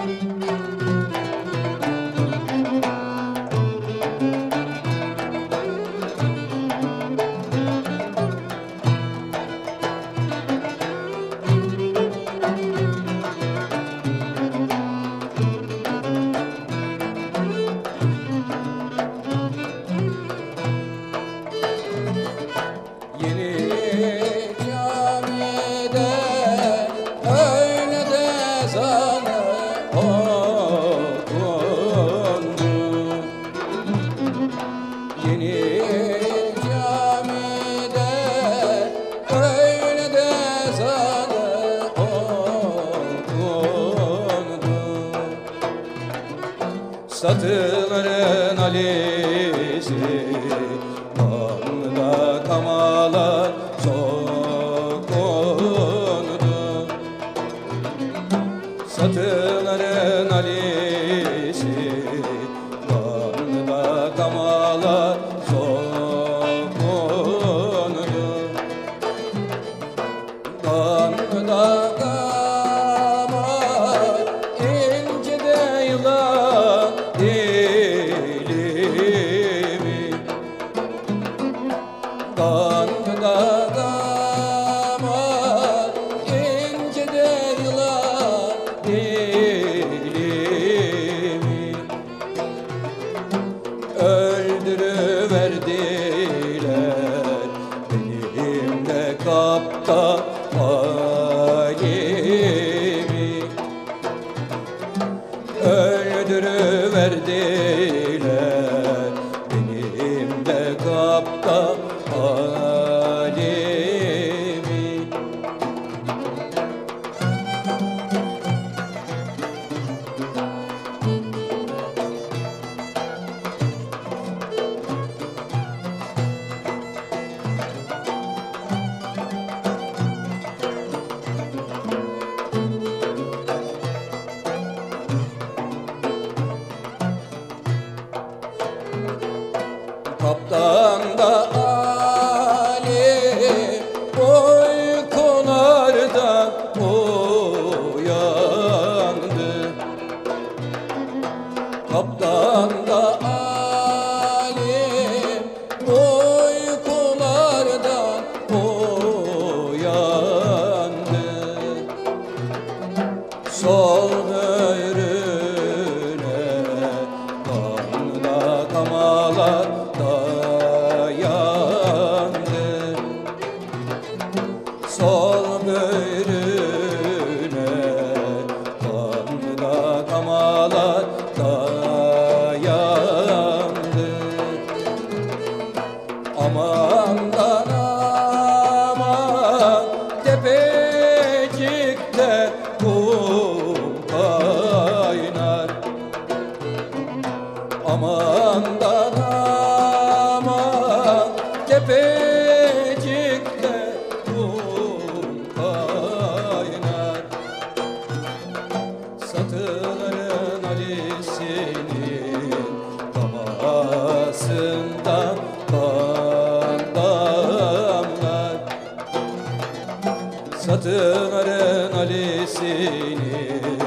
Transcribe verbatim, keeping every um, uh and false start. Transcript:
Satıların Ali'si Van'da kamalar sokundu. Satıların Ali'si Van'da kamalar sokundu. Van'da kamal ince de yılan dilimi, Van'da kamal ince de yılan dilimi, öldürüverdiler benim de kaptan halimi, öldürüverdiler benim de kaptan halimi. Kaptan da Ali uykulardan uyandı. Kaptan da Ali uykulardan uyandı. Sol böğrüne kanla kamalar dayandı. Sol böğrüne kanla kamalar dayandı. Amandan aman tepecikte kum kaynar. Amandan aman tepecikte kum kaynar. Satıların Ali'sinin kafasından kan damlar. Satıların Ali'sinin